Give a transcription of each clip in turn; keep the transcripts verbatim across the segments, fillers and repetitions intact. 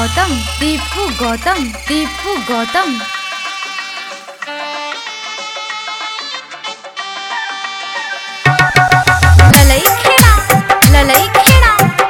गौतम दीपू गौतम दीपू गौतम ललई खेड़ा ललई खेड़ा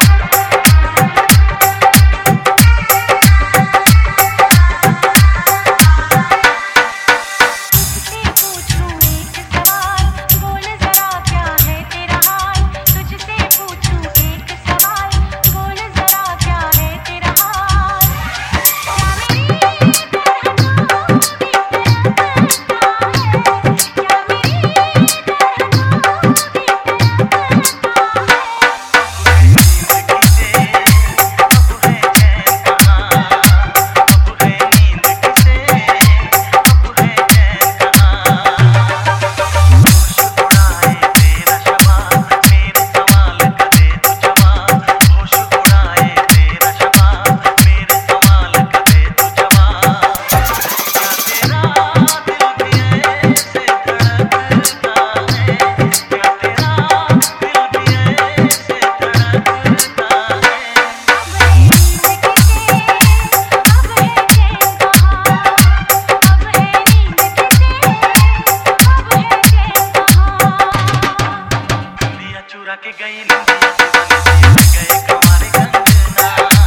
के गई गए कमारे कंगना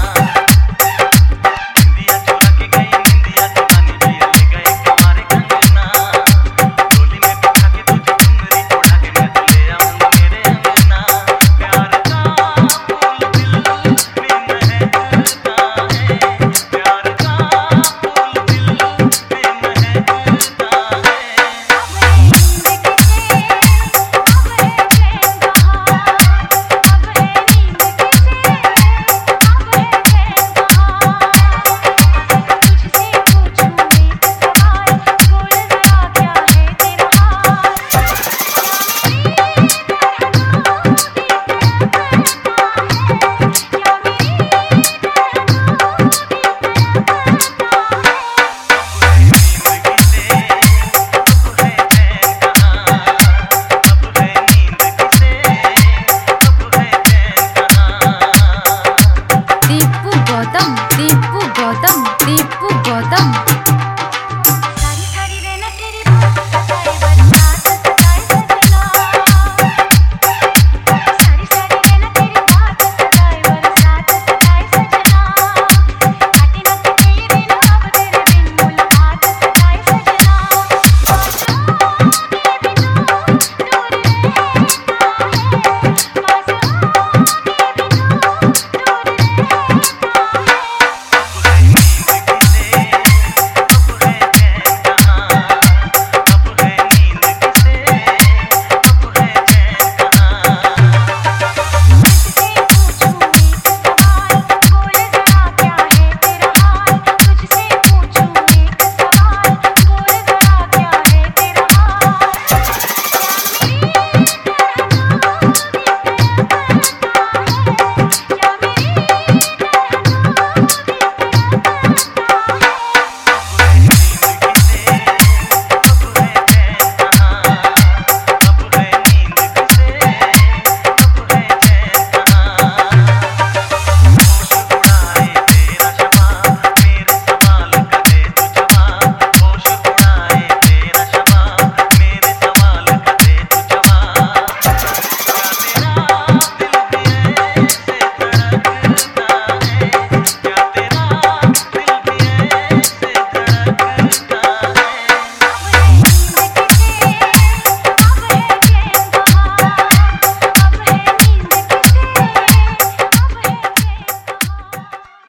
दिया चुरा के गई दिया दीवानी ले गए कमारे कंगना डोली में बिठा के तुझे चुनरी ओढ़ा के मैं ले आऊं मेरे अंगना प्यार का फूल दिल में महकता है प्यार का फूल दिल में महकता है दीपू गौतम दीपू गौतम